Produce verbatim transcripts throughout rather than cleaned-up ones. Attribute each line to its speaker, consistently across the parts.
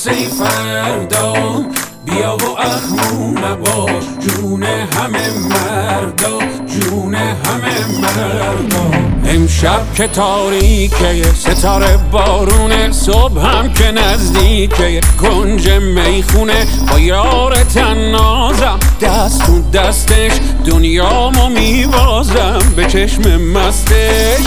Speaker 1: واسه فردا، بیا و اخمو نباش جون همه مردا، جون همه مردا. امشب که تاریکه ستاره بارونه، صبح هم که نزدیکه کنج میخونه، با یار تنازم دست تو دستش، دنیامو میبازم به چشم مستش.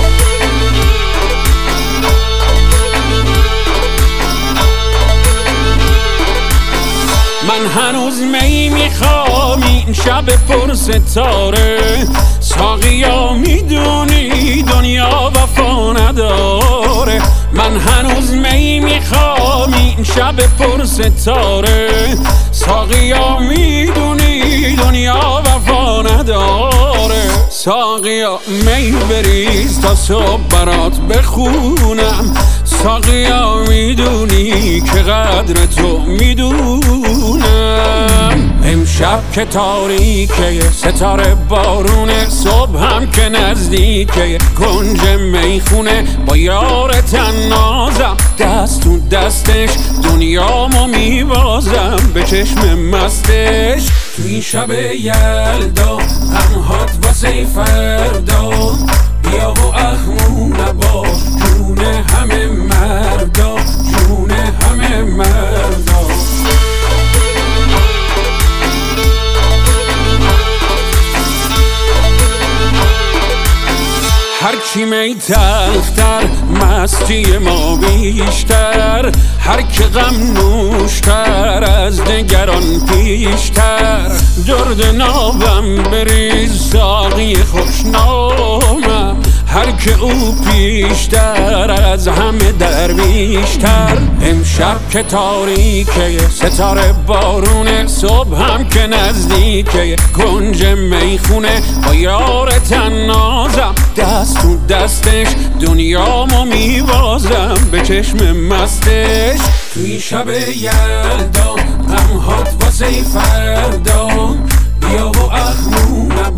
Speaker 1: من هنوز می میخوام این شب پر ستاره، ساقیا میدونی دنیا وفا نداره. من هنوز می میخوام این شب پر ستاره، ساقیا میدونی دنیا وفا نداره. ساقیا می بریز تا صبح برات بخونم، ساقیا میدونی که قدر تو میدونم. امشب که تاریکه ستاره بارونه، صبح هم که نزدیکه کنج میخونه، با یار تنازم دست تو دستش، دنیامو میبازم به چشم مستش. توی شب یلدا غمهات واسه فردا، بیا و اخمو نباش جون همه مردا، جون همه مردا. هرچی می تلختر مستی ما بیشتر، هر که غم نوشتر از دگران پیشتر. درد نابم بریز ساقی خوشنامم، هر که او پیشتر از همه درویشتر. امشب که تاریکه ستاره بارونه، صبح هم که نزدیکه کنج میخونه، با یار تنازم دست تو دستش، دنیامو میبازم به چشم مستش. توی شب یلدا غمهات واسه فردا، بیا و اخمو